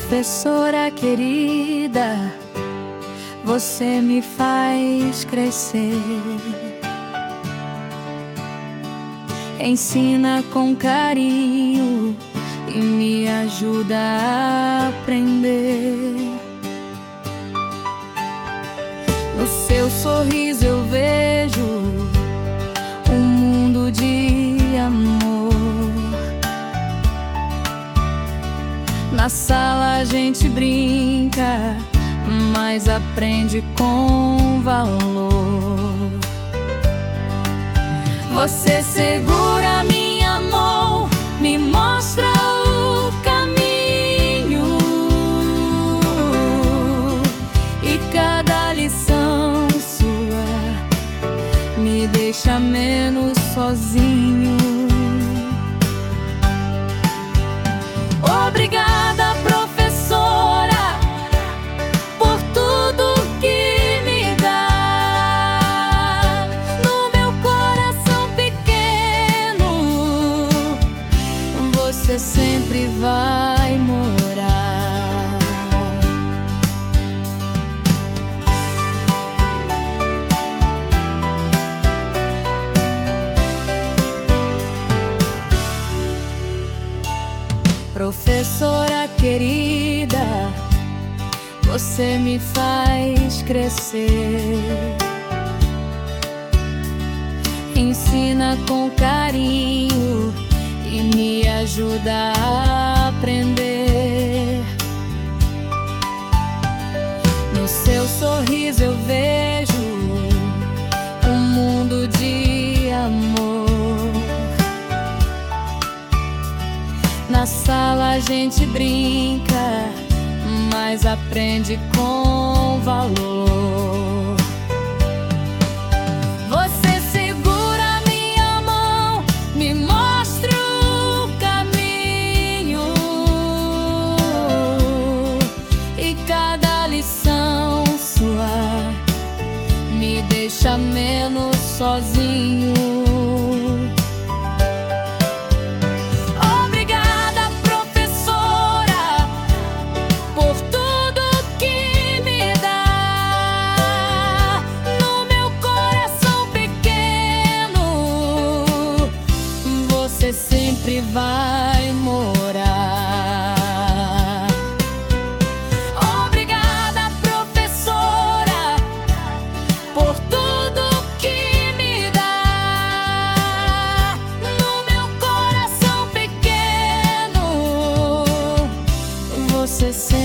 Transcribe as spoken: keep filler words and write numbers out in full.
Professora querida, você me faz crescer. Ensina com carinho e me ajuda a aprender. No seu sorriso eu vejo um mundo de amor. Na sala a gente brinca, mas aprende com valor. Você segura minha mão, me mostra o caminho, e cada lição sua me deixa menos sozinho. Obrigada, professora, por tudo que me dá. No meu coração pequeno, você sempre vai morar. Professora querida, você me faz crescer. Ensina com carinho e me ajuda a aprender. No seu sorriso eu vejo um mundo de amor. Na sala a gente brinca, mas aprende com valor. Você segura minha mão, me mostra o caminho, e cada lição sua me deixa menos sozinho. Você sempre vai morar. Obrigada, professora, por tudo que me dá. No meu coração pequeno, você sempre